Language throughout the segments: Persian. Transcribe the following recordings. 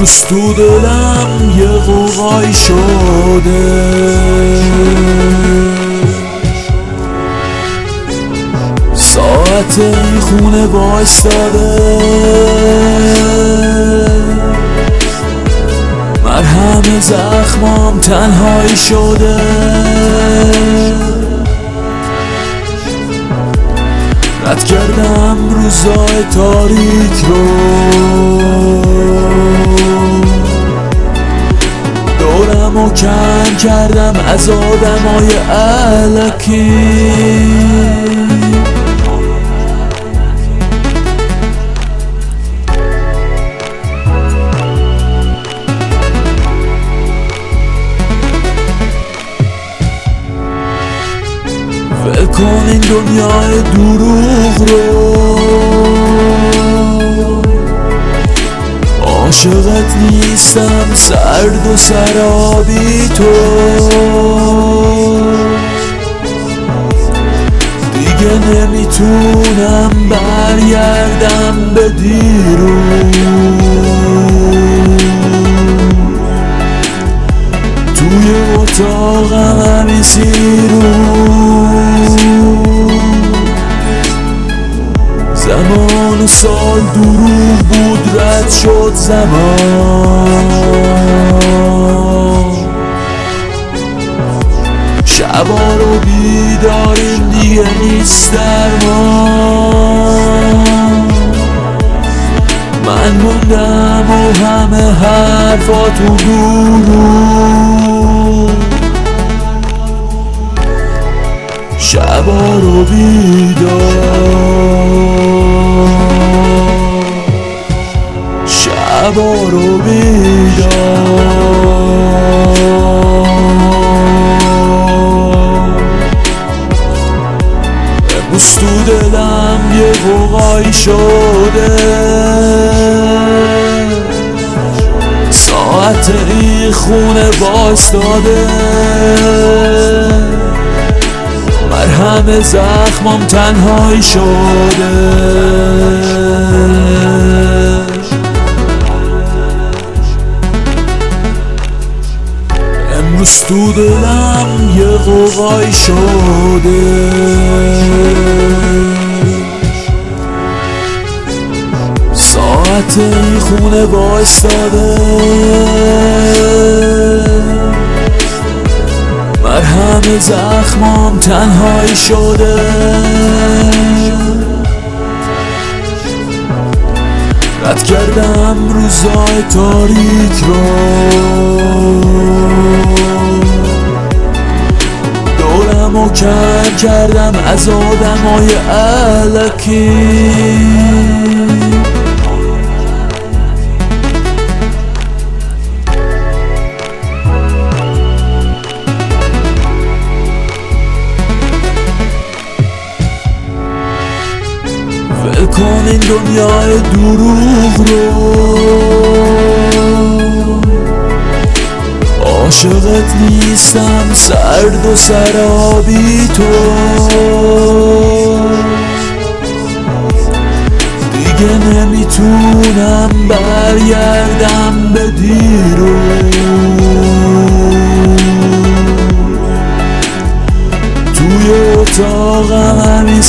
امروز تو دلم یه غوغایی شده، ساعت این خونه وایستاده، مرهم زخمام تنهایی شده، رد کردم روزای تاریک رو، دورمو کم کردم از آدمای الکی، ول کن این دنیای دروغ رو، عاشقت نیستم سرد و سرابی تو، دیگه نمیتونم برگردم به دیروز، توی اتاقم همین روز، زمان و سال دروغ بود رد شد زمان، شبا رو بیداریم دیگه نیست درمان، من موندم و همه حرفا تو دروغ، شبا رو بیدار، شبا رو بیدار، امروز تو دلم یه غوغایی شده، ساعت این خونه وایستاده، مرهم زخمم تنهایی شده، امروز تو دلم یه غوغایی شده، ساعت این خونه وایستاده، مرهم زخمام تنهایی شده، رد کردم روزای تاریک رو، دورمو کم کردم از آدمای الکی، ول کن این دنیای دروغ رو، عاشقت نیستم سرد و سرابی تو، دیگه نمیتونم برگردم به دیروز، توی اتاقم همین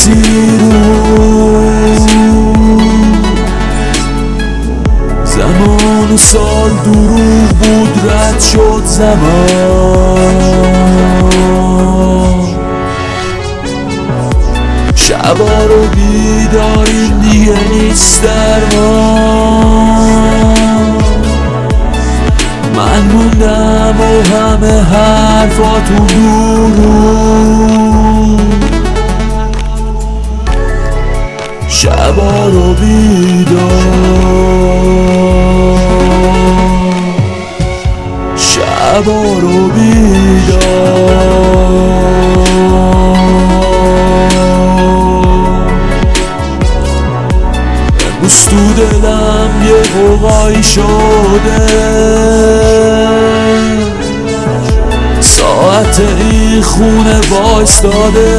روز، زمان و سال دروغ بود رد شد زمان، شبا رو بیداریم دیگه نیست درمان، من موندم و همه حرفا تو دروغ، شبا رو بیدار، شبا رو بیدار، امروز تو دلم یه غوغایی شده، ساعت این خونه وایستاده،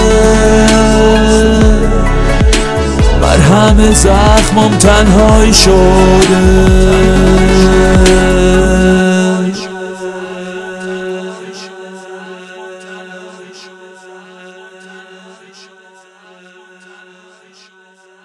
مرهم زخمم تنهایی شده،